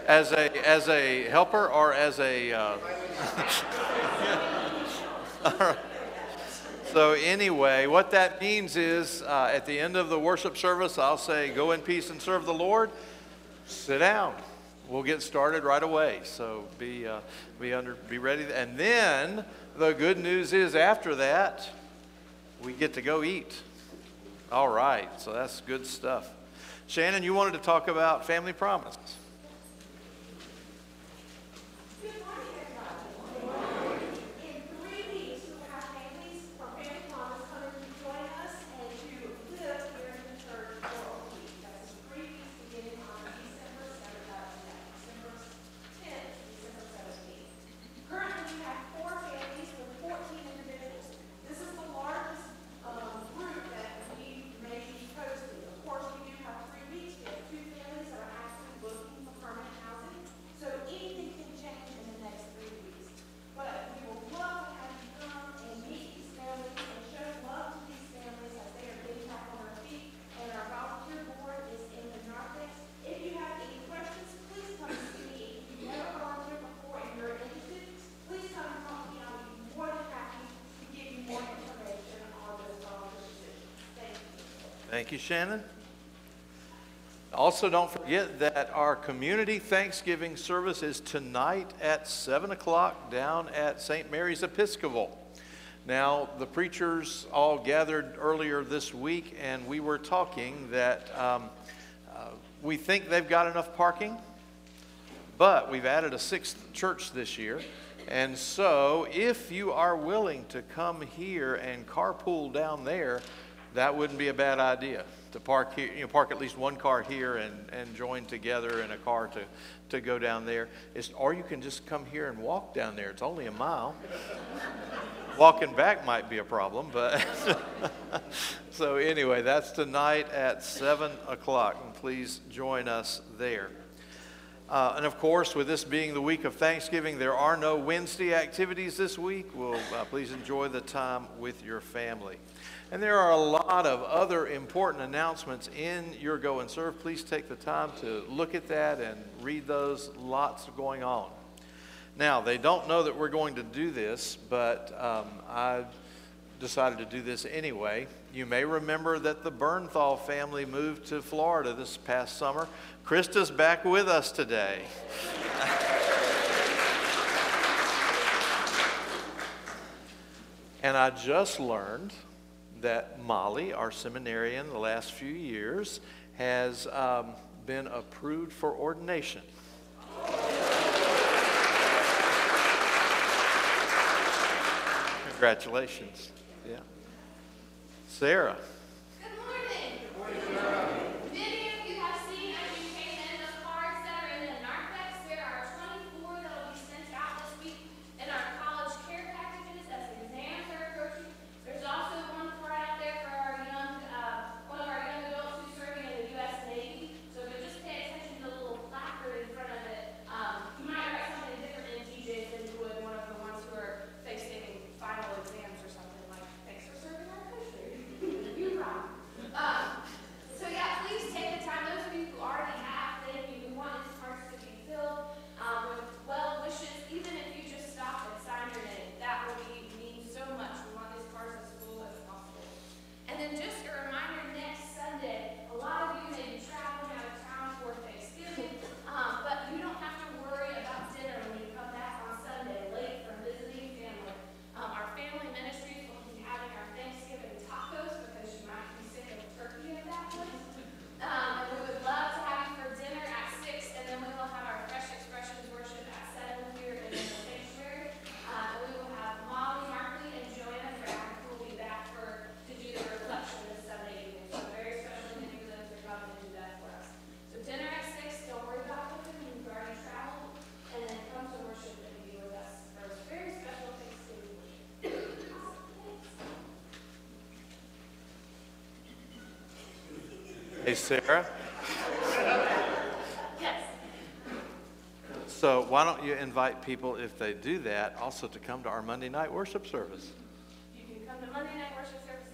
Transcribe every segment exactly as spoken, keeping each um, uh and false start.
As a as a helper or as a uh... All right. So anyway, what that means is uh, at the end of the worship service, I'll say, go in peace and serve the Lord. Sit down. We'll get started right away. So be uh, be under be ready. And then the good news is after that, we get to go eat. All right. So that's good stuff. Shannon, you wanted to talk about Family Promise. Thank you, Shannon. Also, don't forget that our community Thanksgiving service is tonight at seven o'clock down at Saint Mary's Episcopal. Now, the preachers all gathered earlier this week, and we were talking that um, uh, we think they've got enough parking, but we've added a sixth church this year. And so, if you are willing to come here and carpool down there, that wouldn't be a bad idea to park here, you know, park at least one car here and, and join together in a car to, to go down there. It's, or you can just come here and walk down there. It's only a mile. Walking back might be a problem, but so anyway, that's tonight at seven o'clock, and please join us there. Uh, and of course, with this being the week of Thanksgiving, there are no Wednesday activities this week. Well, uh, please enjoy the time with your family. And there are a lot of other important announcements in your Go and Serve. Please take the time to look at that and read those. Lots going on. Now, they don't know that we're going to do this, but um, I decided to do this anyway. You may remember that the Bernthal family moved to Florida this past summer. Krista's back with us today. And I just learned that Molly, our seminarian the last few years, has um, been approved for ordination. Congratulations. Yeah. Sarah. Good morning. Good morning, Sarah. Many of you have seen as you came in the cards that are in the narthex. There are twenty-four that will be sent out this week in our college care packages as exams are approaching. There's also one card out there for our young, uh, one of our young adults who's serving in the U S Navy. So if you just pay attention to the little placard in front of it, um, you might write something different in T J's than you would one of the ones who are facing final exams or something like, thanks for serving our country. You rock. Um, so yeah, please take the time. Those of you who already have, thank you. We want these cards to be filled um, with well wishes. Even if you just stop and sign your name, that will be, mean so much. We want these cards as full as possible. And then just a reminder, next Sunday, a lot of you may be traveling out of town for Thanksgiving, um, but you don't have to worry about dinner when you come back on Sunday late from visiting family. Um, our family ministries will be having our Thanksgiving tacos because you might be sick of turkey at that point. Um, and we would love to have you for dinner at six, and then we will have our Fresh Expressions worship at seven here in the sanctuary. Uh, and we will have Molly, Markley, and Joanna Brown who will be back for to do the reflection this Sunday evening. So very special thing for them to come and do that for us. So dinner at six. Don't worry about cooking. You've already traveled, and then come to worship and be with us for a very special Thanksgiving worship. Hey, Sarah. Yes. So why don't you invite people, if they do that, also to come to our Monday night worship service? You can come to Monday night worship service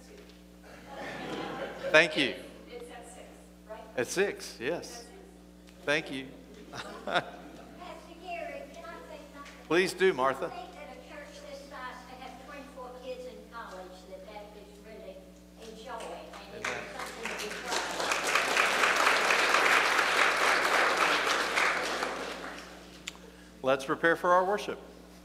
too. Thank you. It's at six, right? At six, yes. Thank you. Pastor Gary, can I say something? Please do, Martha. I think that a church this size to have twenty-four kids in college, that that is really a joy, and it's something to be proud of. Let's prepare for our worship.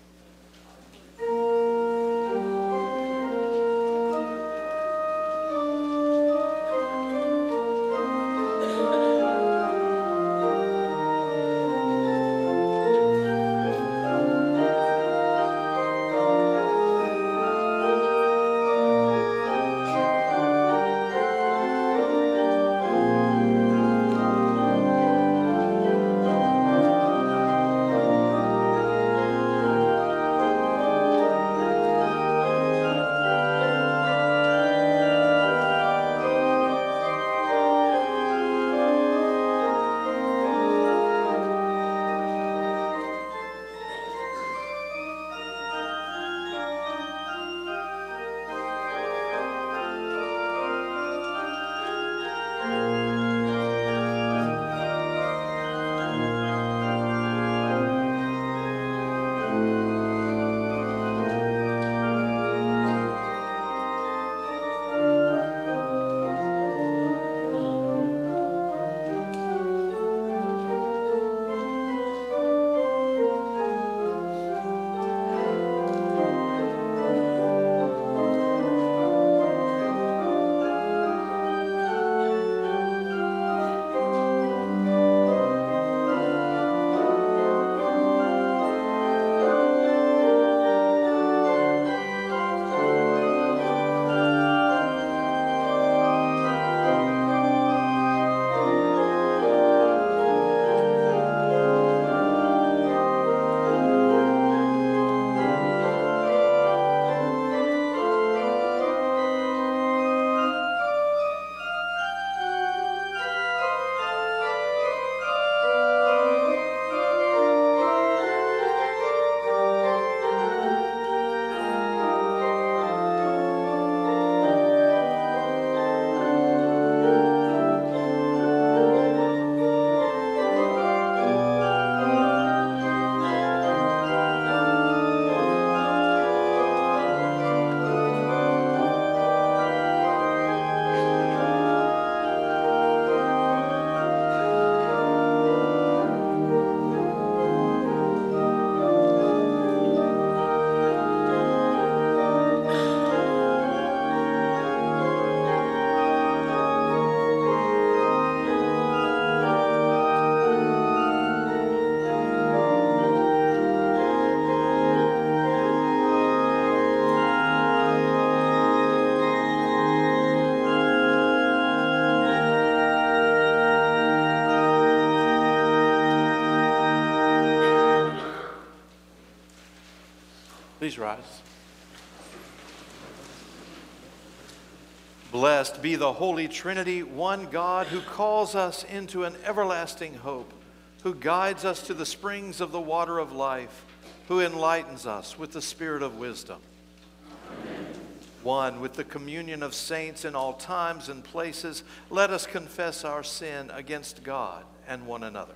Please rise. Blessed be the Holy Trinity, one God who calls us into an everlasting hope, who guides us to the springs of the water of life, who enlightens us with the spirit of wisdom. Amen. One with the communion of saints in all times and places, let us confess our sin against God and one another.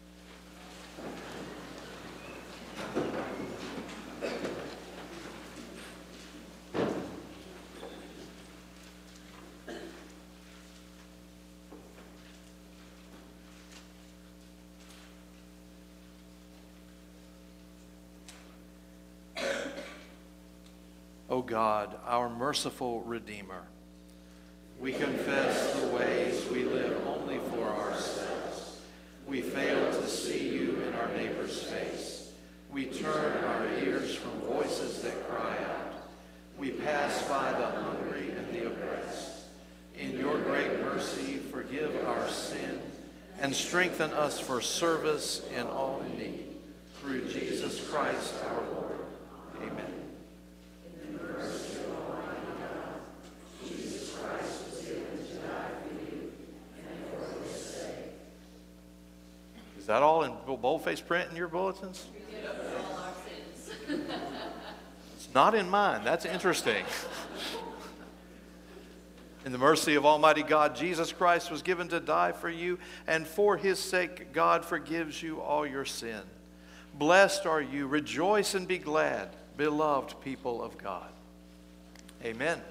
O God, our merciful Redeemer, we confess the ways we live only for ourselves. We fail to see you in our neighbor's face. We turn our ears from voices that cry out. We pass by the hungry and the oppressed. In your great mercy, forgive our sin and strengthen us for service in all need. Through Jesus Christ our Lord. Amen. Is that all in boldface print in your bulletins? All our sins. It's not in mine. That's interesting. In the mercy of Almighty God, Jesus Christ was given to die for you, and for his sake, God forgives you all your sin. Blessed are you. Rejoice and be glad, beloved people of God. Amen.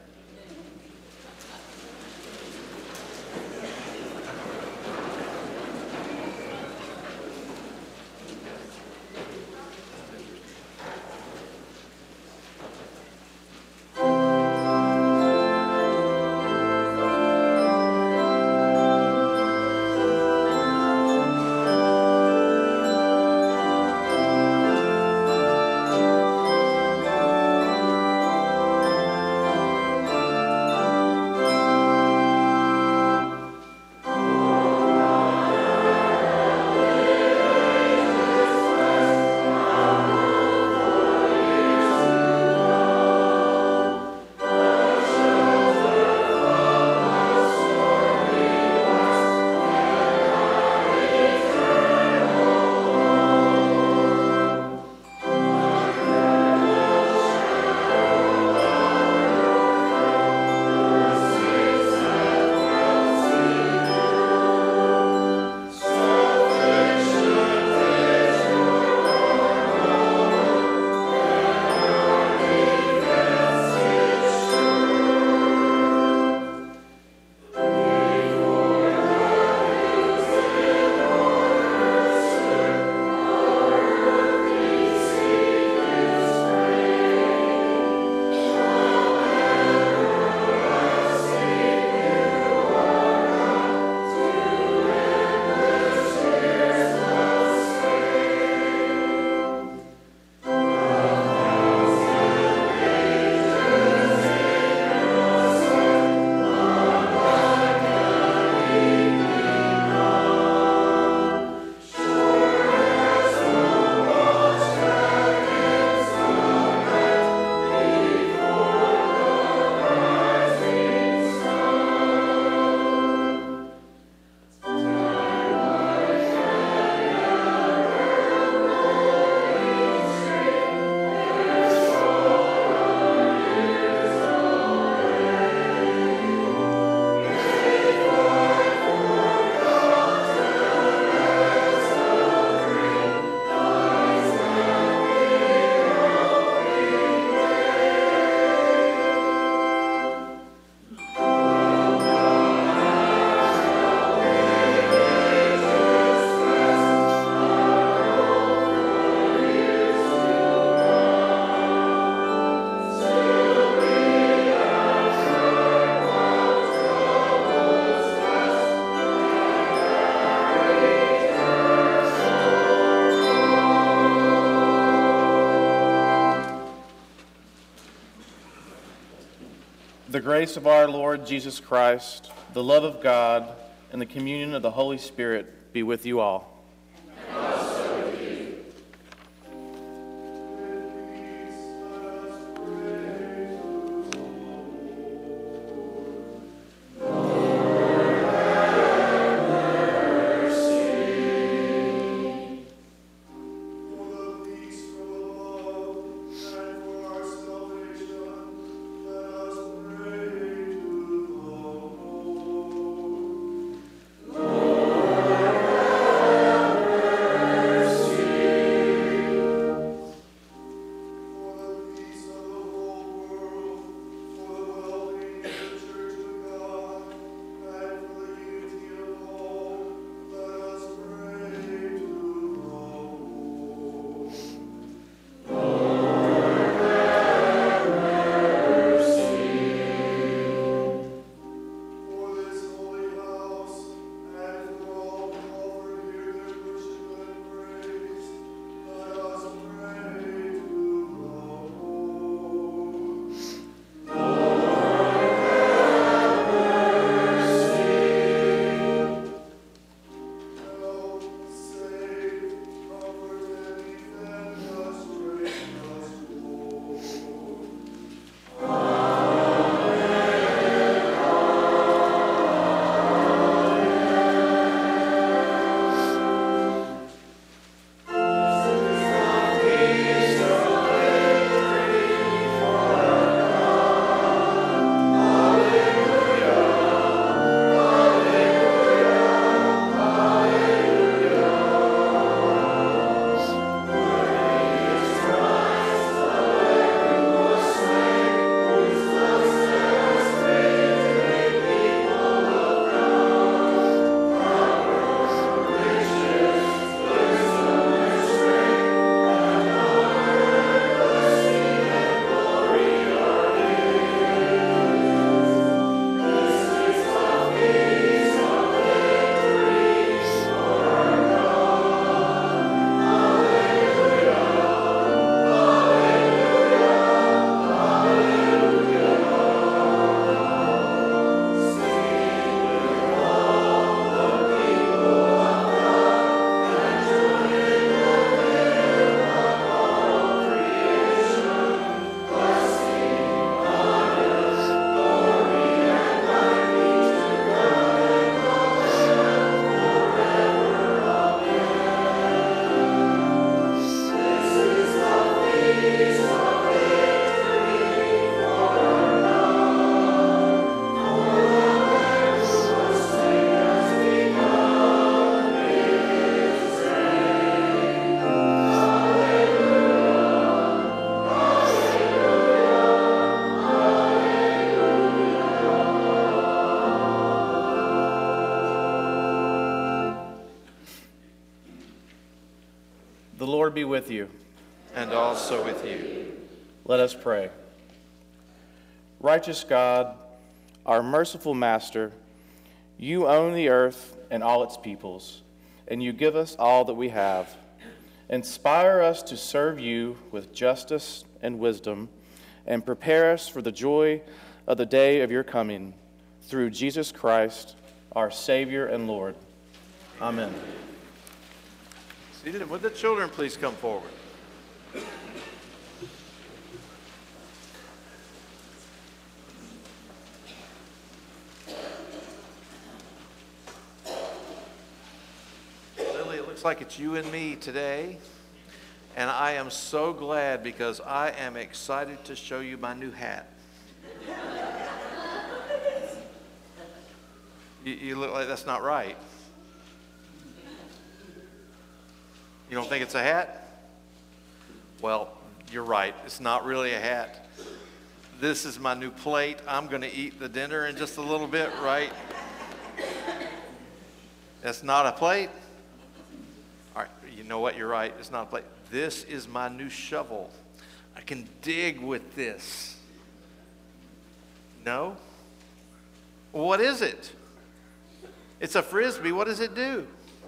The grace of our Lord Jesus Christ, the love of God, and the communion of the Holy Spirit be with you all. Lord. The Lord be with you. And also with you. Let us pray. Righteous God, our merciful Master, you own the earth and all its peoples, and you give us all that we have. Inspire us to serve you with justice and wisdom, and prepare us for the joy of the day of your coming, through Jesus Christ, our Savior and Lord. Amen. Seated. Would the children please come forward? Lily, it looks like it's you and me today. And I am so glad because I am excited to show you my new hat. you, you look like that's not right. You don't think it's a hat? Well, you're right. It's not really a hat. This is my new plate. I'm going to eat the dinner in just a little bit, right? That's not a plate? All right, you know what? You're right. It's not a plate. This is my new shovel. I can dig with this. No? What is it? It's a Frisbee. What does it do?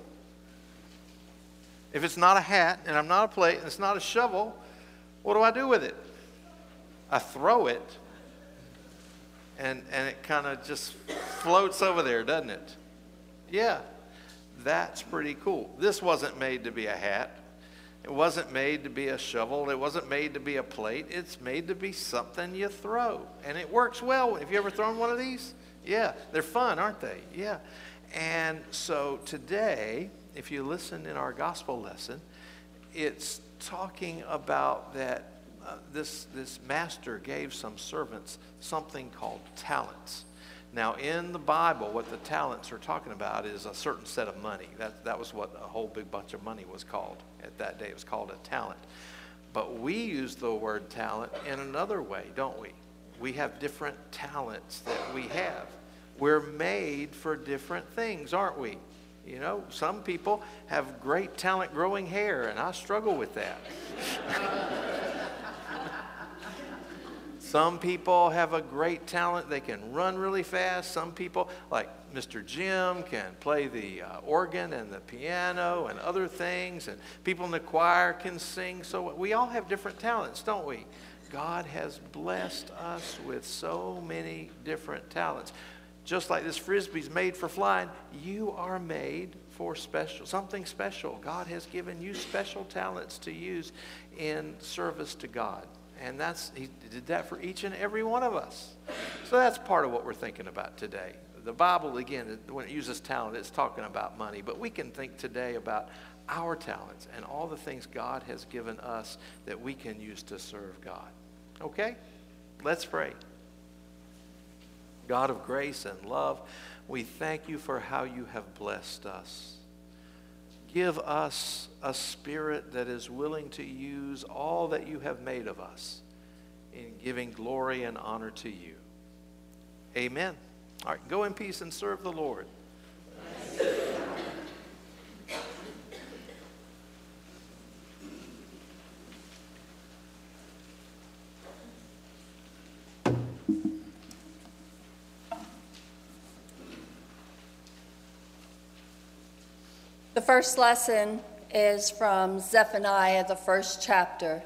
If it's not a hat, and I'm not a plate, and it's not a shovel, what do I do with it? I throw it, and, and it kind of just floats over there, doesn't it? Yeah, that's pretty cool. This wasn't made to be a hat. It wasn't made to be a shovel. It wasn't made to be a plate. It's made to be something you throw, and it works well. Have you ever thrown one of these? Yeah, they're fun, aren't they? Yeah. And so today, if you listen in our gospel lesson, it's talking about that uh, this, this master gave some servants something called talents. Now, in the Bible, what the talents are talking about is a certain set of money. That, that was what a whole big bunch of money was called at that day. It was called a talent. But we use the word talent in another way, don't we? We have different talents that we have. We're made for different things, aren't we? You know, some people have great talent growing hair, and I struggle with that. Some people have a great talent. They can run really fast. Some people, like Mister Jim, can play the uh, organ and the piano and other things. And people in the choir can sing. So we all have different talents, don't we? God has blessed us with so many different talents. Just like this Frisbee's made for flying, you are made for special, something special. God has given you special talents to use in service to God. And that's he did that for each and every one of us. So that's part of what we're thinking about today. The Bible, again, when it uses talent, it's talking about money. But we can think today about our talents and all the things God has given us that we can use to serve God. Okay? Let's pray. God of grace and love, we thank you for how you have blessed us. Give us a spirit that is willing to use all that you have made of us in giving glory and honor to you. Amen. All right, go in peace and serve the Lord. The first lesson is from Zephaniah, the first chapter.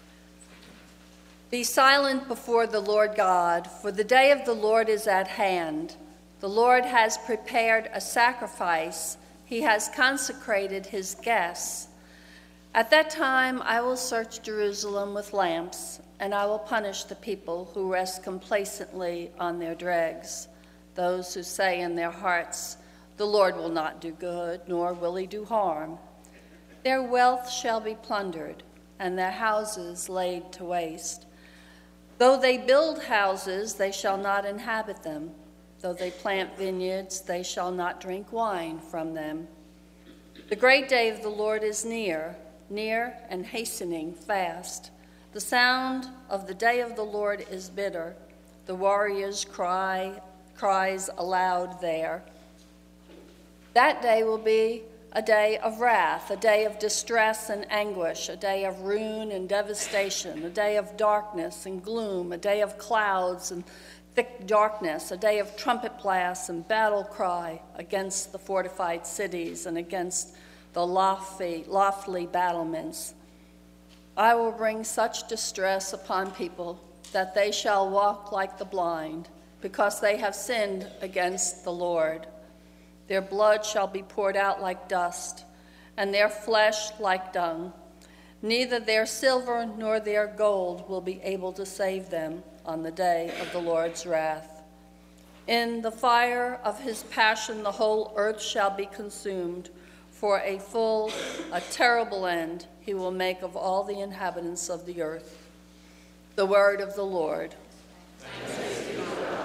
Be silent before the Lord God, for the day of the Lord is at hand. The Lord has prepared a sacrifice. He has consecrated his guests. At that time I will search Jerusalem with lamps, and I will punish the people who rest complacently on their dregs, those who say in their hearts, the Lord will not do good, nor will he do harm. Their wealth shall be plundered, and their houses laid to waste. Though they build houses, they shall not inhabit them. Though they plant vineyards, they shall not drink wine from them. The great day of the Lord is near, near and hastening fast. The sound of the day of the Lord is bitter. The warriors cry, cries aloud there. That day will be a day of wrath, a day of distress and anguish, a day of ruin and devastation, a day of darkness and gloom, a day of clouds and thick darkness, a day of trumpet blasts and battle cry against the fortified cities and against the lofty, lofty battlements. I will bring such distress upon people that they shall walk like the blind, because they have sinned against the Lord. Their blood shall be poured out like dust, and their flesh like dung. Neither their silver nor their gold will be able to save them on the day of the Lord's wrath. In the fire of his passion the whole earth shall be consumed. For a full, a terrible end he will make of all the inhabitants of the earth. The word of the Lord. Thanks be to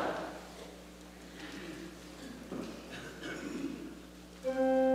God.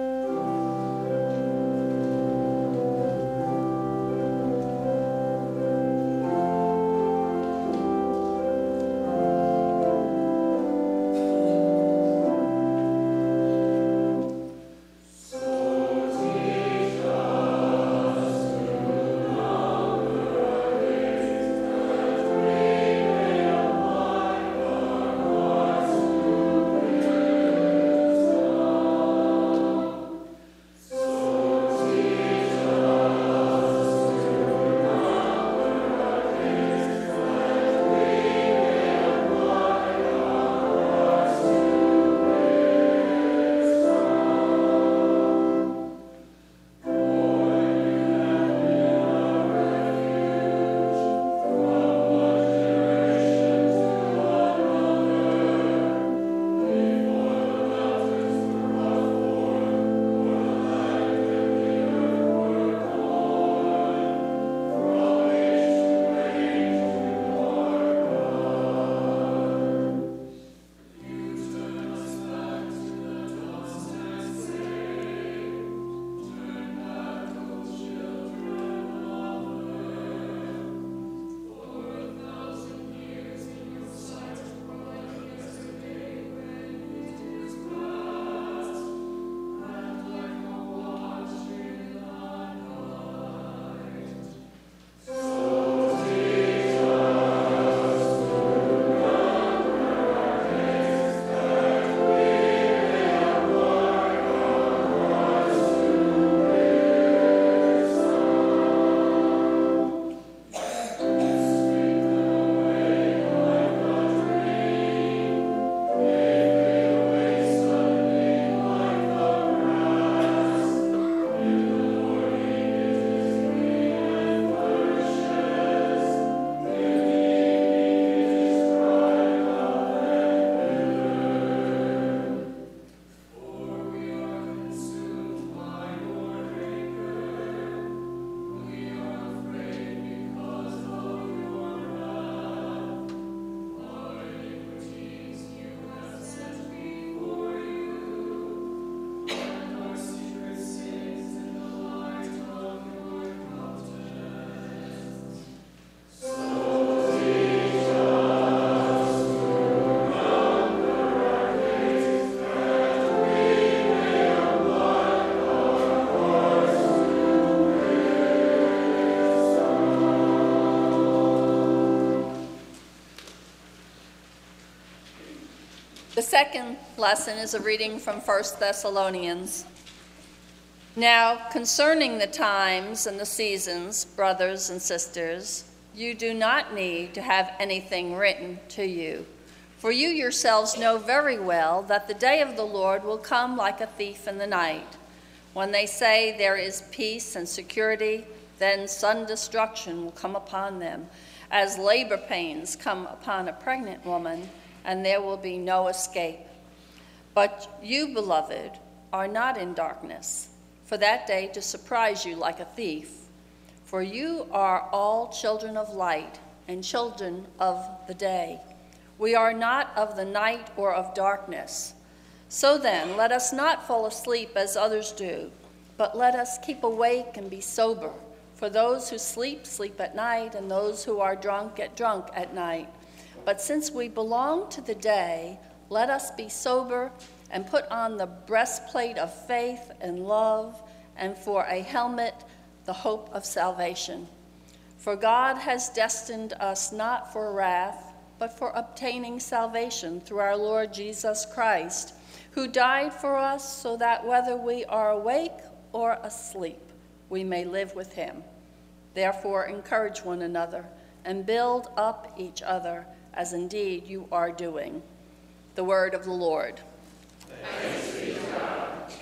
The second lesson is a reading from First Thessalonians. Now, concerning the times and the seasons, brothers and sisters, you do not need to have anything written to you, for you yourselves know very well that the day of the Lord will come like a thief in the night. When they say there is peace and security, then sudden destruction will come upon them, as labor pains come upon a pregnant woman, and there will be no escape. But you, beloved, are not in darkness, for that day to surprise you like a thief. For you are all children of light and children of the day. We are not of the night or of darkness. So then, let us not fall asleep as others do, but let us keep awake and be sober. For those who sleep, sleep at night, and those who are drunk, get drunk at night. But since we belong to the day, let us be sober and put on the breastplate of faith and love, and for a helmet, the hope of salvation. For God has destined us not for wrath, but for obtaining salvation through our Lord Jesus Christ, who died for us so that whether we are awake or asleep, we may live with him. Therefore, encourage one another and build up each other, as indeed you are doing. The word of the Lord. Thanks be to God.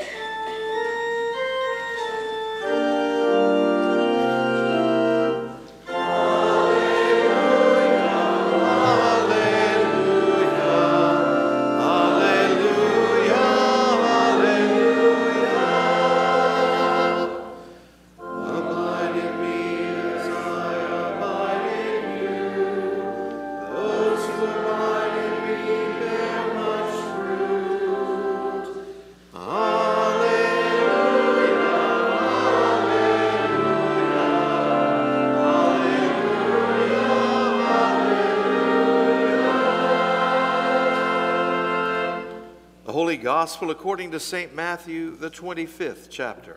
Gospel according to Saint Matthew, the twenty-fifth chapter.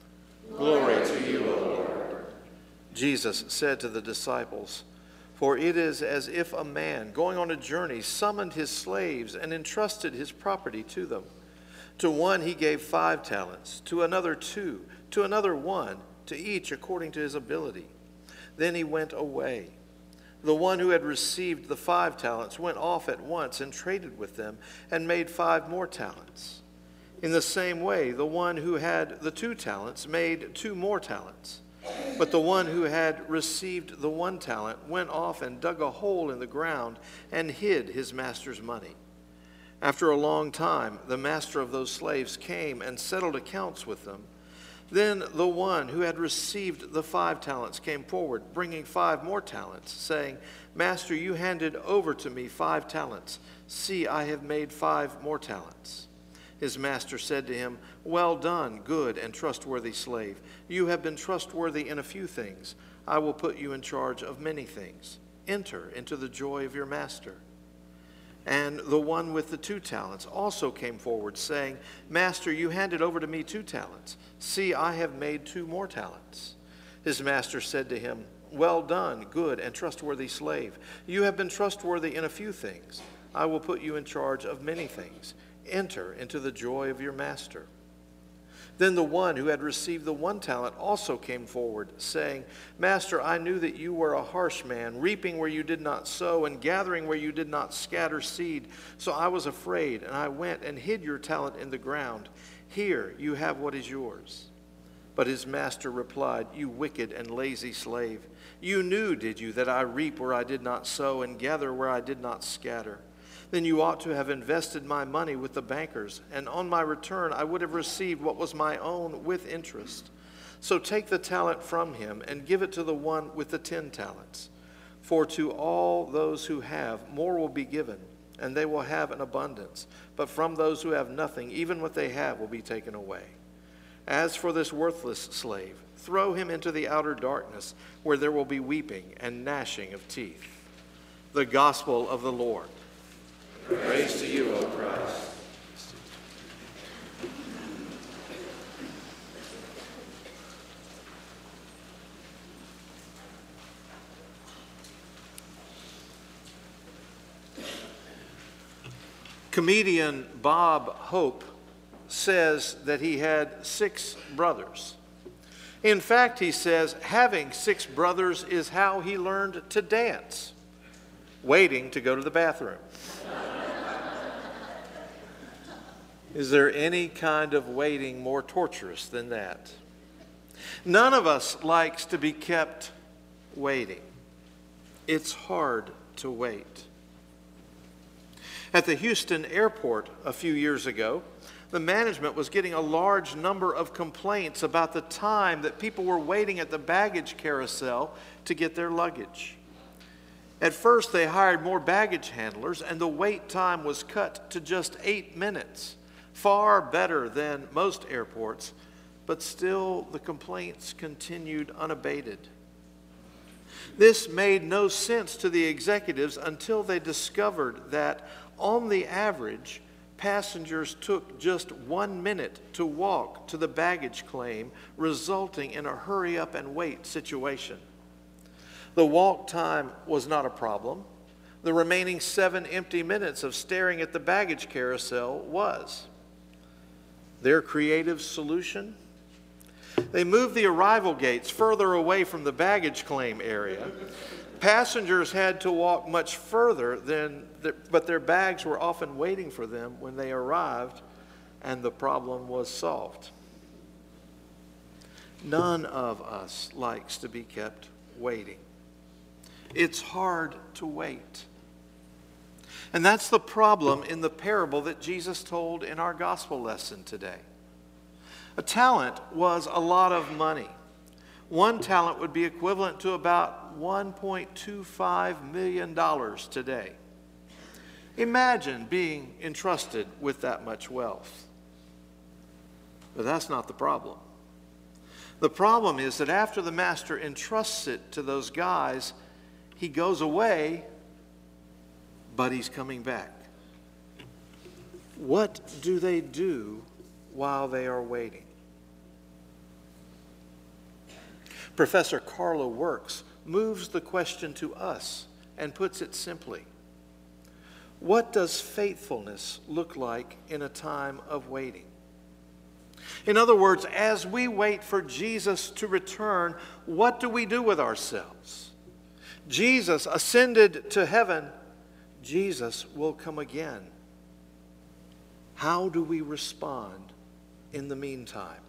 Glory to you, O Lord. Jesus said to the disciples, "For it is as if a man going on a journey summoned his slaves and entrusted his property to them. To one he gave five talents, to another two, to another one, to each according to his ability. Then he went away. The one who had received the five talents went off at once and traded with them and made five more talents. In the same way, the one who had the two talents made two more talents. But the one who had received the one talent went off and dug a hole in the ground and hid his master's money. After a long time, the master of those slaves came and settled accounts with them. Then the one who had received the five talents came forward, bringing five more talents, saying, 'Master, you handed over to me five talents. See, I have made five more talents.' His master said to him, 'Well done, good and trustworthy slave. You have been trustworthy in a few things. I will put you in charge of many things. Enter into the joy of your master.' And the one with the two talents also came forward, saying, 'Master, you handed over to me two talents. See, I have made two more talents.' His master said to him, 'Well done, good and trustworthy slave. You have been trustworthy in a few things. I will put you in charge of many things. Enter into the joy of your master.' Then the one who had received the one talent also came forward, saying, 'Master, I knew that you were a harsh man, reaping where you did not sow and gathering where you did not scatter seed. So I was afraid, and I went and hid your talent in the ground. Here you have what is yours.' But his master replied, 'You wicked and lazy slave. You knew, did you, that I reap where I did not sow and gather where I did not scatter? Then you ought to have invested my money with the bankers, and on my return I would have received what was my own with interest. So take the talent from him and give it to the one with the ten talents. For to all those who have, more will be given, and they will have an abundance. But from those who have nothing, even what they have will be taken away. As for this worthless slave, throw him into the outer darkness, where there will be weeping and gnashing of teeth.'" The Gospel of the Lord. Praise to you, O Christ. Comedian Bob Hope says that he had six brothers. In fact, he says having six brothers is how he learned to dance, waiting to go to the bathroom. Is there any kind of waiting more torturous than that? None of us likes to be kept waiting. It's hard to wait. At the Houston airport a few years ago, the management was getting a large number of complaints about the time that people were waiting at the baggage carousel to get their luggage. At first, they hired more baggage handlers, and the wait time was cut to just eight minutes. Far better than most airports, but still the complaints continued unabated. This made no sense to the executives until they discovered that, on the average, passengers took just one minute to walk to the baggage claim, resulting in a hurry up and wait situation. The walk time was not a problem. The remaining seven empty minutes of staring at the baggage carousel was. Their creative solution? They moved the arrival gates further away from the baggage claim area. Passengers had to walk much further, than the, but their bags were often waiting for them when they arrived, and the problem was solved. None of us likes to be kept waiting. It's hard to wait. And that's the problem in the parable that Jesus told in our gospel lesson today. A talent was a lot of money. One talent would be equivalent to about one point two five million dollars today. Imagine being entrusted with that much wealth. But that's not the problem. The problem is that after the master entrusts it to those guys, he goes away, but he's coming back. What do they do while they are waiting? Professor Carla Works moves the question to us and puts it simply. What does faithfulness look like in a time of waiting? In other words, as we wait for Jesus to return, what do we do with ourselves? Jesus ascended to heaven. Jesus will come again. How do we respond in the meantime?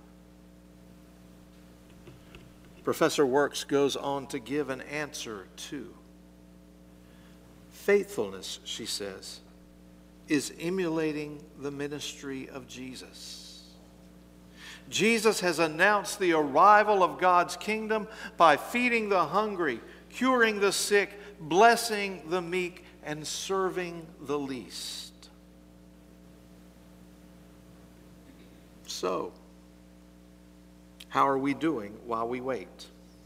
Professor Works goes on to give an answer too. Faithfulness, she says, is emulating the ministry of Jesus. Jesus has announced the arrival of God's kingdom by feeding the hungry, curing the sick, blessing the meek, and serving the least. So, how are we doing while we wait?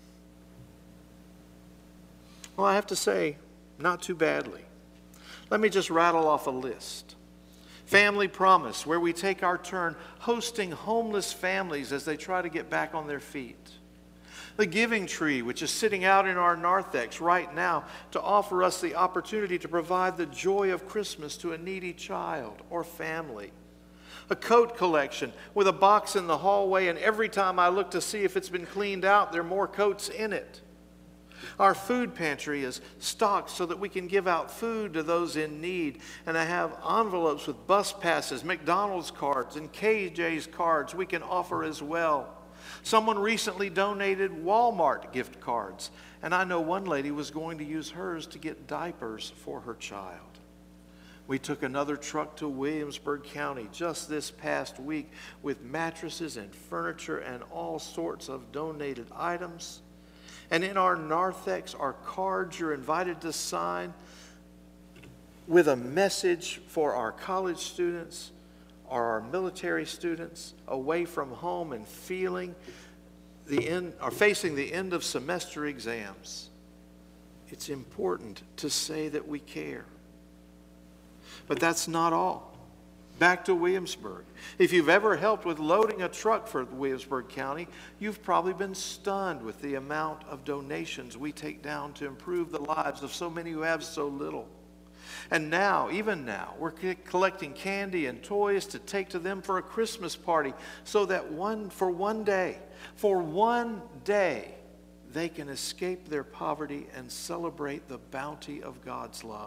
Well, I have to say, not too badly. Let me just rattle off a list. Family Promise, where we take our turn hosting homeless families as they try to get back on their feet. The Giving Tree, which is sitting out in our narthex right now to offer us the opportunity to provide the joy of Christmas to a needy child or family. A coat collection with a box in the hallway, and every time I look to see if it's been cleaned out, there are more coats in it. Our food pantry is stocked so that we can give out food to those in need. And I have envelopes with bus passes, McDonald's cards, and K J's cards we can offer as well. Someone recently donated Walmart gift cards, and I know one lady was going to use hers to get diapers for her child. We took another truck to Williamsburg County just this past week with mattresses and furniture and all sorts of donated items. And in our narthex are cards you're invited to sign with a message for our college students or our military students away from home and feeling the end, or facing the end of semester exams. It's important to say that we care. But that's not all. Back to Williamsburg. If you've ever helped with loading a truck for Williamsburg County, you've probably been stunned with the amount of donations we take down to improve the lives of so many who have so little. And now, even now, we're collecting candy and toys to take to them for a Christmas party so that one for one day, for one day, they can escape their poverty and celebrate the bounty of God's love.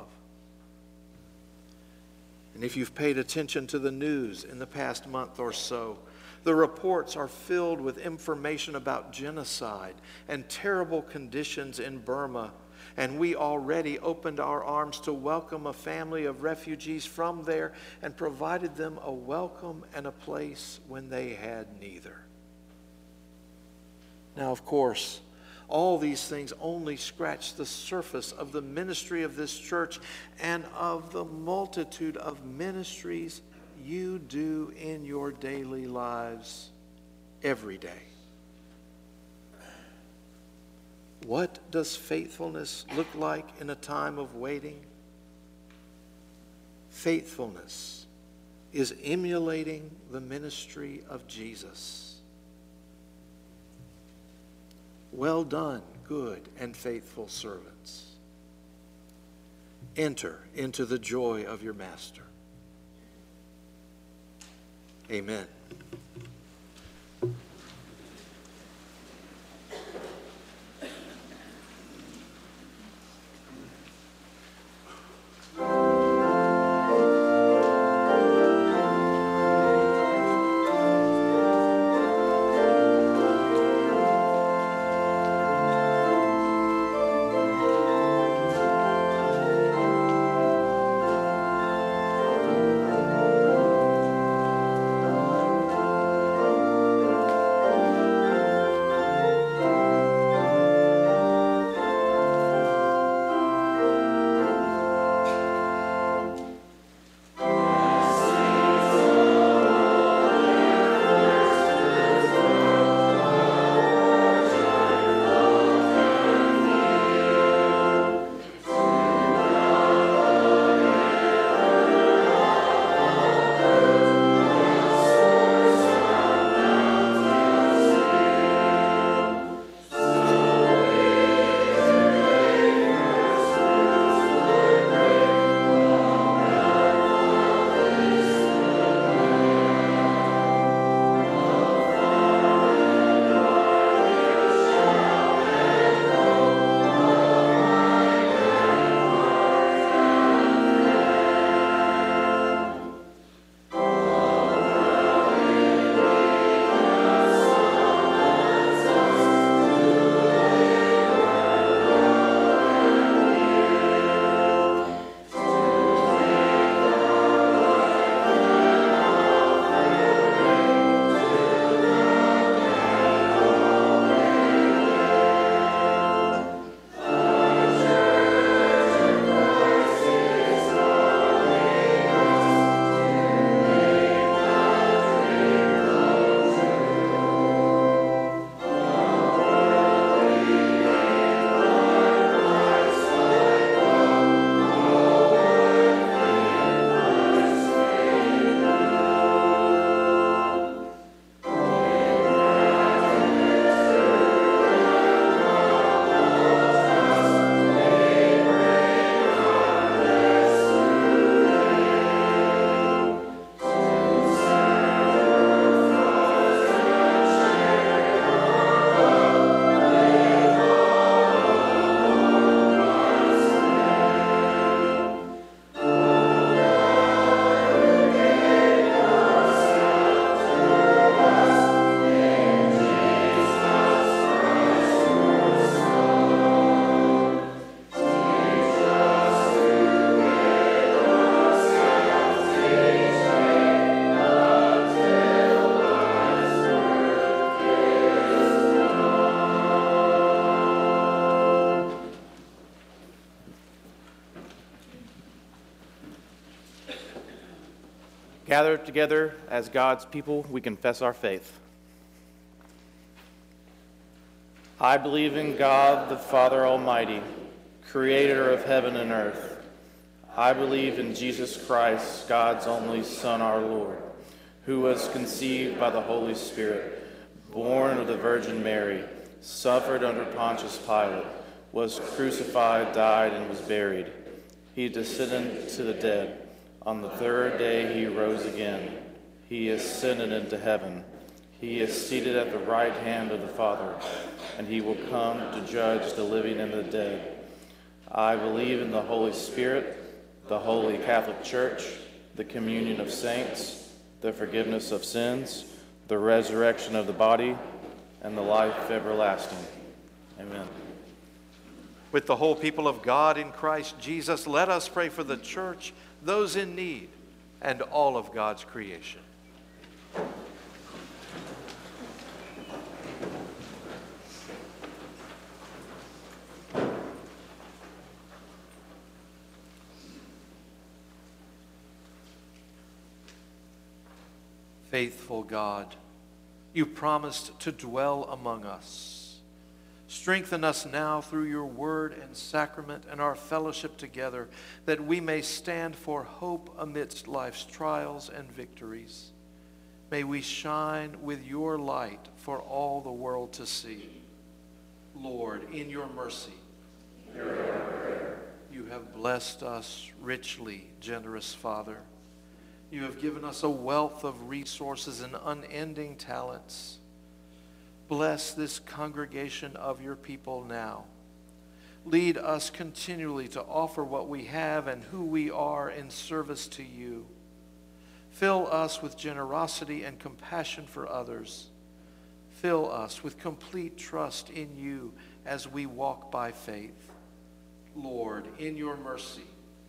And if you've paid attention to the news in the past month or so, the reports are filled with information about genocide and terrible conditions in Burma. And we already opened our arms to welcome a family of refugees from there and provided them a welcome and a place when they had neither. Now, of course, all these things only scratch the surface of the ministry of this church and of the multitude of ministries you do in your daily lives every day. What does faithfulness look like in a time of waiting? Faithfulness is emulating the ministry of Jesus. Well done, good and faithful servants. Enter into the joy of your master. Amen. Gathered together as God's people, we confess our faith. I believe in God, the Father Almighty, creator of heaven and earth. I believe in Jesus Christ, God's only Son, our Lord, who was conceived by the Holy Spirit, born of the Virgin Mary, suffered under Pontius Pilate, was crucified, died, and was buried. He descended to the dead. On the third day he rose again. He ascended into heaven. He is seated at the right hand of the Father, and he will come to judge the living and the dead. I believe in the Holy Spirit, the Holy Catholic Church, the communion of saints, the forgiveness of sins, the resurrection of the body, and the life everlasting. Amen. With the whole people of God in Christ Jesus, let us pray for the church, those in need, and all of God's creation. Faithful God, you promised to dwell among us. Strengthen us now through your word and sacrament and our fellowship together, that we may stand for hope amidst life's trials and victories. May we shine with your light for all the world to see. Lord, in your mercy, you have blessed us richly, generous Father. You have given us a wealth of resources and unending talents. Bless this congregation of your people now. Lead us continually to offer what we have and who we are in service to you. Fill us with generosity and compassion for others. Fill us with complete trust in you as we walk by faith. Lord, in your mercy,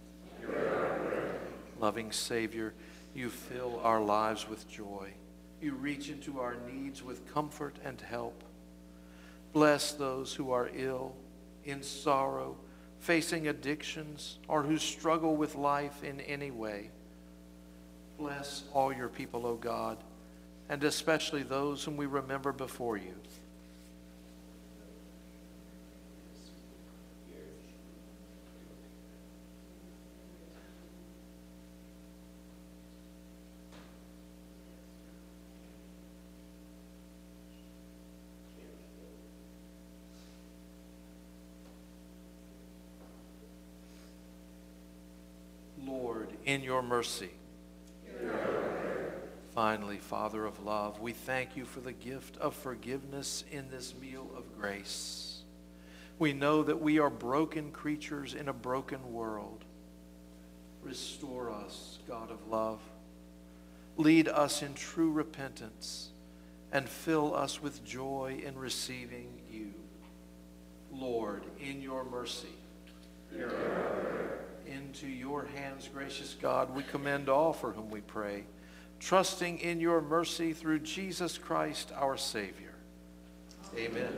loving Savior, you fill our lives with joy. You reach into our needs with comfort and help. Bless those who are ill, in sorrow, facing addictions, or who struggle with life in any way. Bless all your people, O God, and especially those whom we remember before you. Lord, in your mercy. Finally, Father of love, we thank you for the gift of forgiveness in this meal of grace. We know that we are broken creatures in a broken world. Restore us, God of love. Lead us in true repentance and fill us with joy in receiving you. Lord, in your mercy. Into your hands, gracious God, we commend all for whom we pray, trusting in your mercy through Jesus Christ, our Savior. Amen.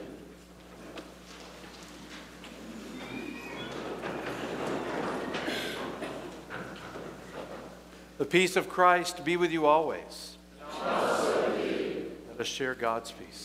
The peace of Christ be with you always. Also with you. Let us share God's peace.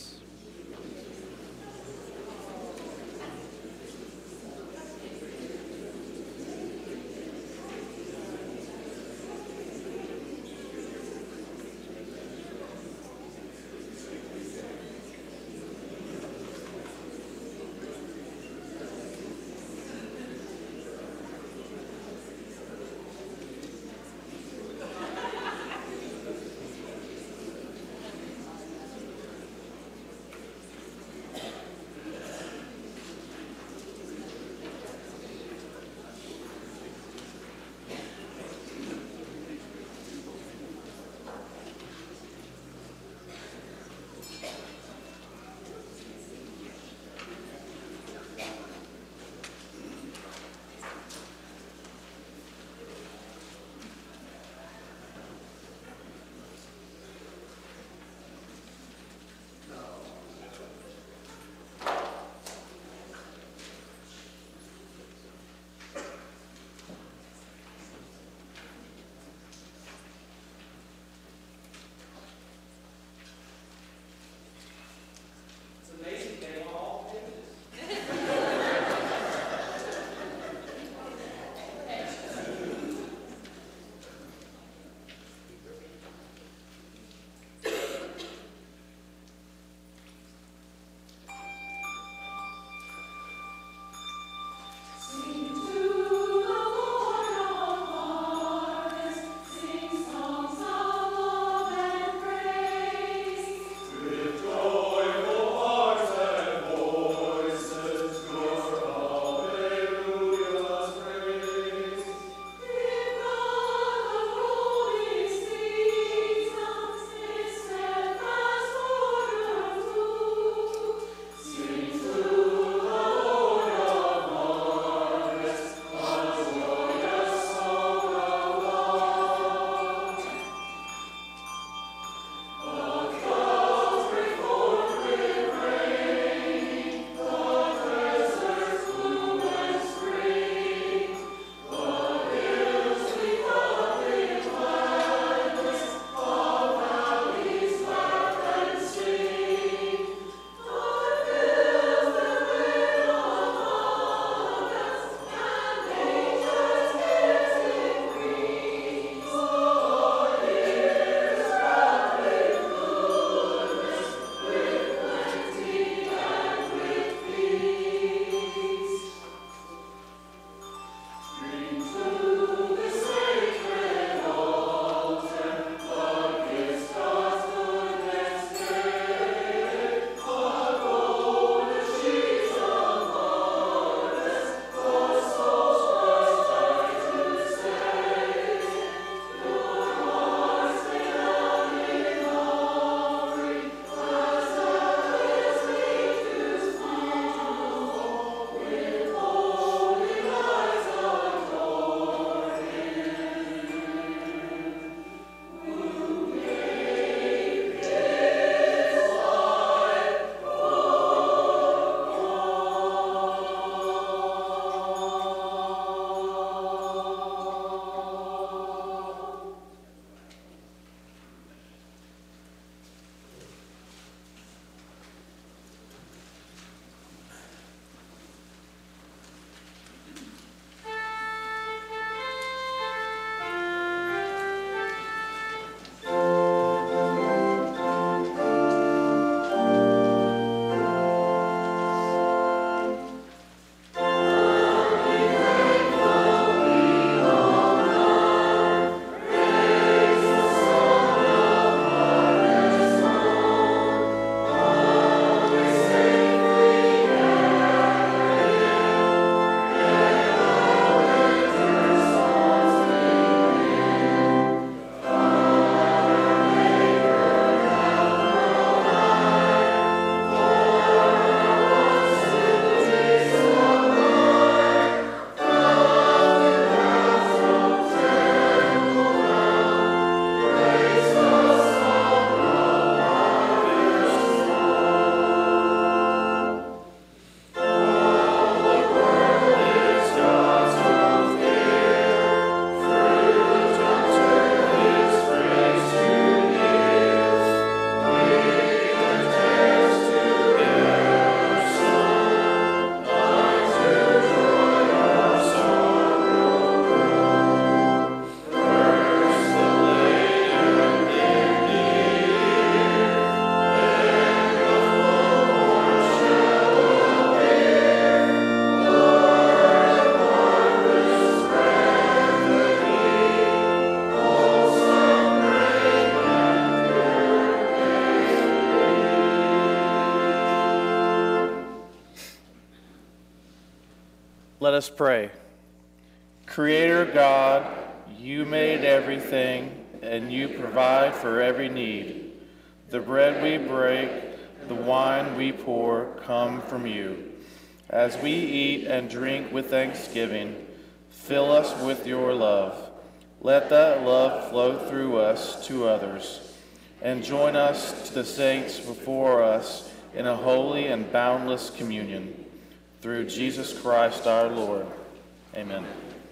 Let us pray. Creator God, you made everything, and you provide for every need. The bread we break, the wine we pour come from you. As we eat and drink with thanksgiving, fill us with your love. Let that love flow through us to others, and join us to the saints before us in a holy and boundless communion. Through Jesus Christ our Lord. Amen.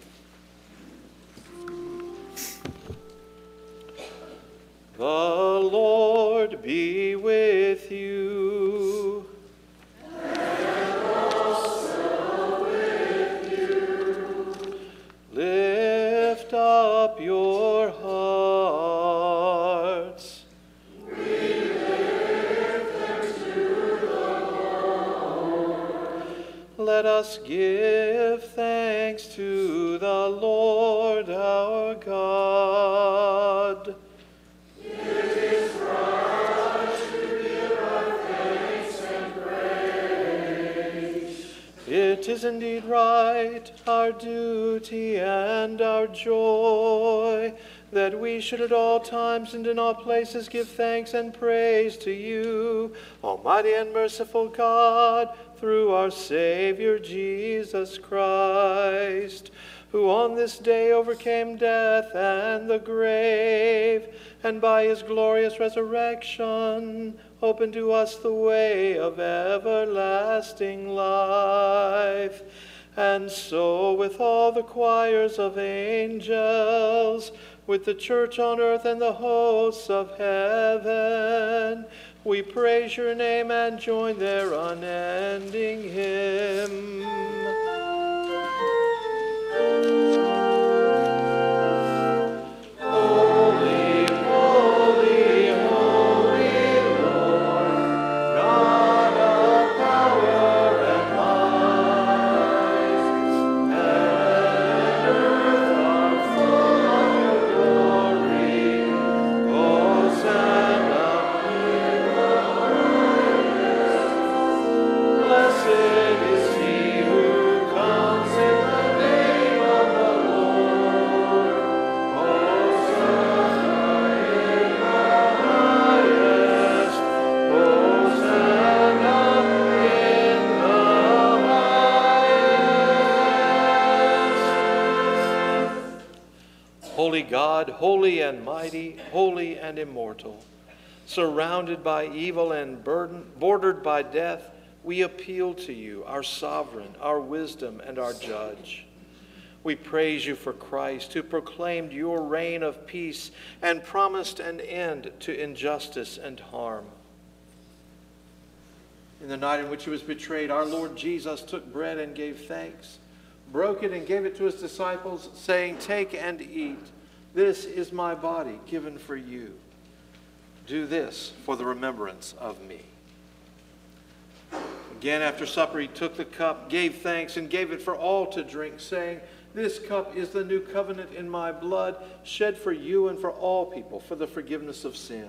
The Lord be with you. And also with you. Lift up your hearts. We lift them to the Lord. Let us give thanks to the Lord our God. It is indeed right, our duty and our joy, that we should at all times and in all places give thanks and praise to you, Almighty and merciful God, through our Savior Jesus Christ, who on this day overcame death and the grave, and by his glorious resurrection opened to us the way of everlasting life. And so with all the choirs of angels, with the church on earth and the hosts of heaven, we praise your name and join their unending hymn. Holy, holy, holy Lord, God of power and might, heaven and earth are full of your glory. Hosanna in the highest. Blessed is he who comes in the name of the Lord. Hosanna in the highest. Hosanna in the highest. Holy God, holy and mighty, holy and immortal, surrounded by evil and burden, bordered by death, we appeal to you, our sovereign, our wisdom, and our judge. We praise you for Christ, who proclaimed your reign of peace and promised an end to injustice and harm. In the night in which he was betrayed, our Lord Jesus took bread and gave thanks, broke it and gave it to his disciples, saying, "Take and eat. This is my body given for you. Do this for the remembrance of me." Again, after supper, he took the cup, gave thanks, and gave it for all to drink, saying, "This cup is the new covenant in my blood, shed for you and for all people for the forgiveness of sin.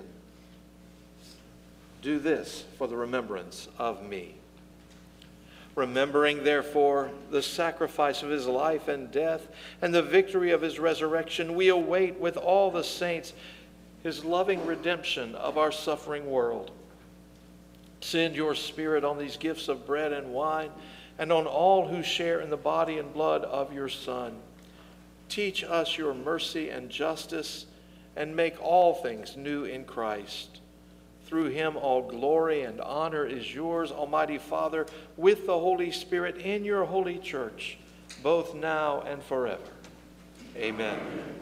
Do this for the remembrance of me." Remembering, therefore, the sacrifice of his life and death and the victory of his resurrection, we await with all the saints his loving redemption of our suffering world. Send your Spirit on these gifts of bread and wine and on all who share in the body and blood of your Son. Teach us your mercy and justice, and make all things new in Christ. Through him all glory and honor is yours, Almighty Father, with the Holy Spirit in your holy church, both now and forever. Amen.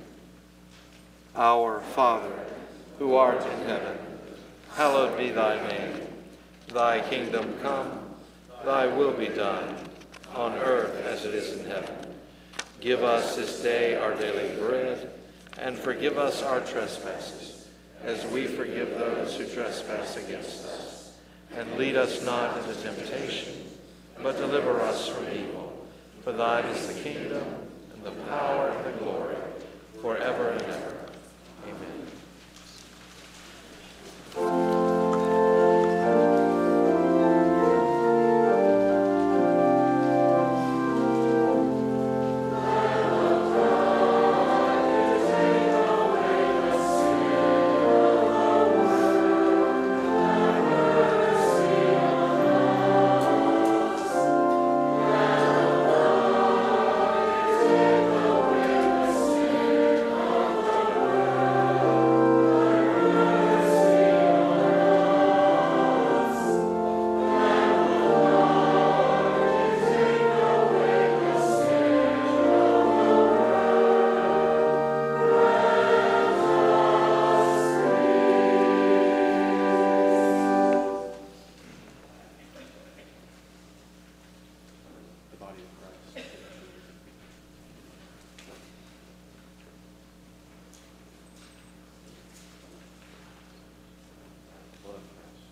Our Father, who art in heaven, hallowed be thy name. Thy kingdom come, thy will be done, on earth as it is in heaven. Give us this day our daily bread, and forgive us our trespasses, as we forgive those who trespass against us. And lead us not into temptation, but deliver us from evil. For thine is the kingdom, and the power, and the glory, forever and ever. Amen. body of Christ. Blood of Christ.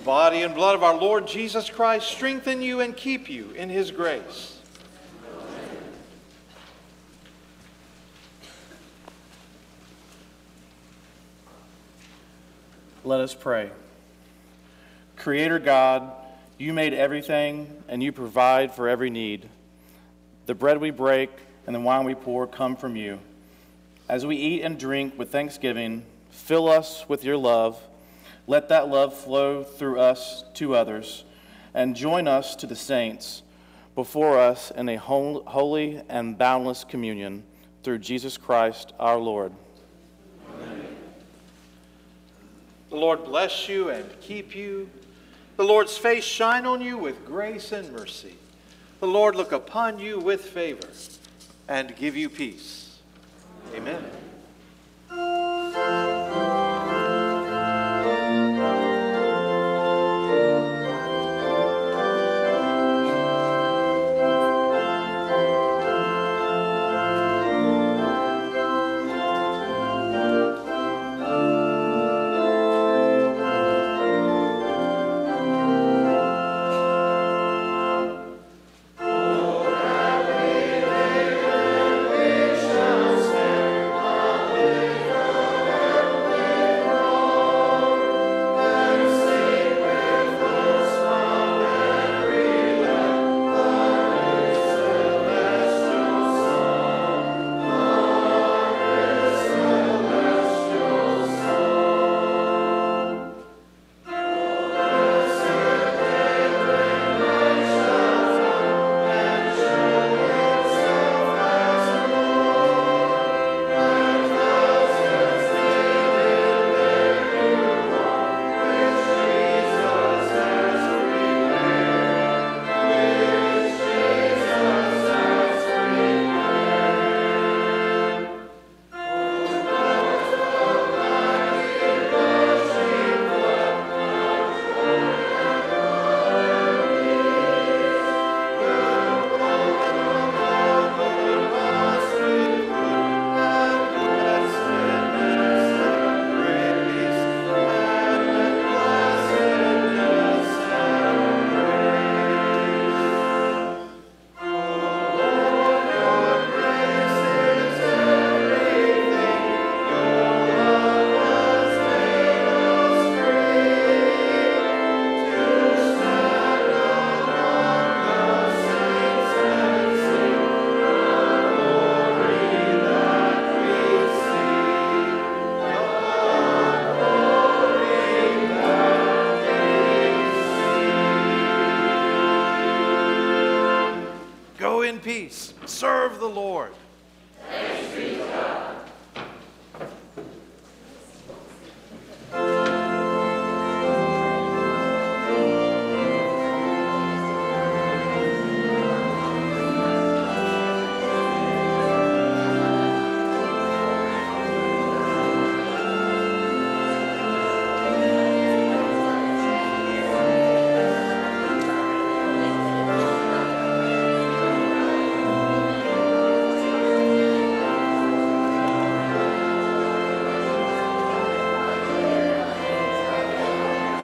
body and blood of our Lord Jesus Christ strengthen you and keep you in his grace. Let us pray. Creator God, you made everything and you provide for every need. The bread we break and the wine we pour come from you. As we eat and drink with thanksgiving, fill us with your love. Let that love flow through us to others, and join us to the saints before us in a holy and boundless communion through Jesus Christ our Lord. Amen. The Lord bless you and keep you. The Lord's face shine on you with grace and mercy. The Lord look upon you with favor and give you peace. Amen.